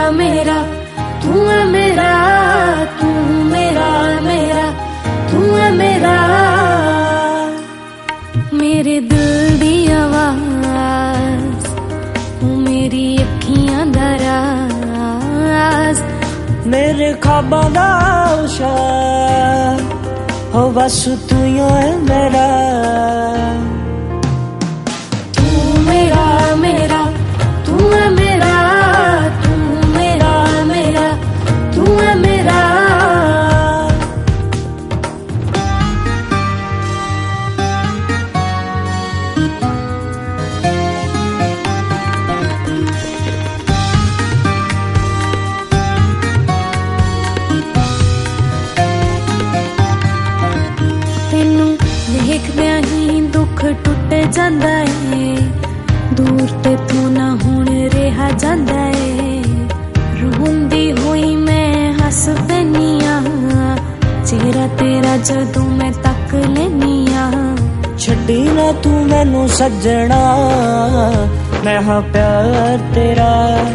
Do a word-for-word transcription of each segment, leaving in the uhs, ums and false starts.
मेरा तू है मेरा, तू मेरा मेरा तू है मेरा। मेरे दिल दी आवाज, तू मेरी अखियां दा राज, मेरे ख्वाबां दा शार, हो बस तू ही है मेरा। तू मेरा मेरा तू है मेरा, तू मेरा मेरा तू है मेरा। तेनू देखदियां ही दुख टुट जांदा है, दूर ते तू ना हुण रहा जांदा है। रोंदी होई मैं हस पैनी आ, चेहरा तेरा जदों मैं तक लैनी आ। छड्डी ना तू मैनू सज्जणा, मैं हाँ प्यार तेरा।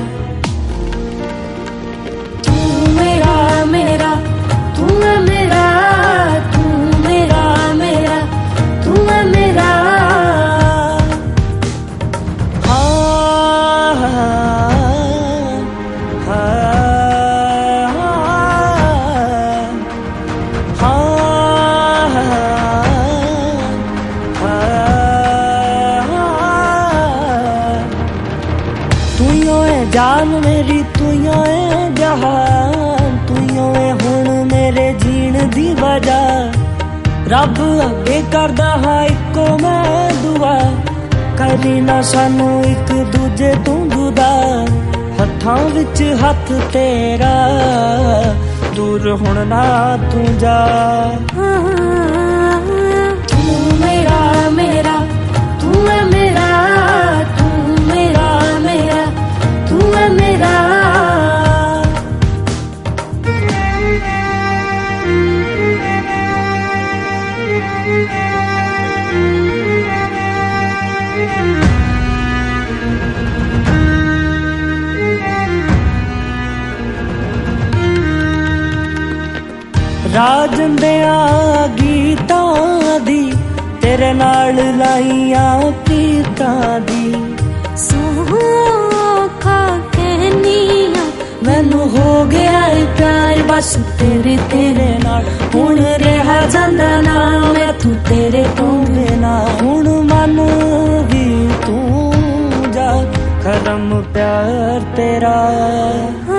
तू मेरा मेरा तू है मेरा, तू मेरा मेरा तू है मेरा। जान मेरी तू है जहान, तू है हुण मेरे जीण दी वजह। रब अगे करदा हा इको मैं दुआ, करी ना सानू एक दूजे तू जुदा। हत्थां विच हथ तेरा, दूर हुण ना तू जा। तू मेरा मेरा तू है मेरा, तू मेरा मेरा तू है मेरा। राजंदियां गीतां दी, तेरे नाल लाइयां प्रीतां दी। सोखा कहनिया मैनू हो गया है प्यार बस तेरे तेरे नाल। हुण रहा जांदा ना मैं तू तेरे तो बिना। हुण मन भी तू जा, खत्म प्यार तेरा।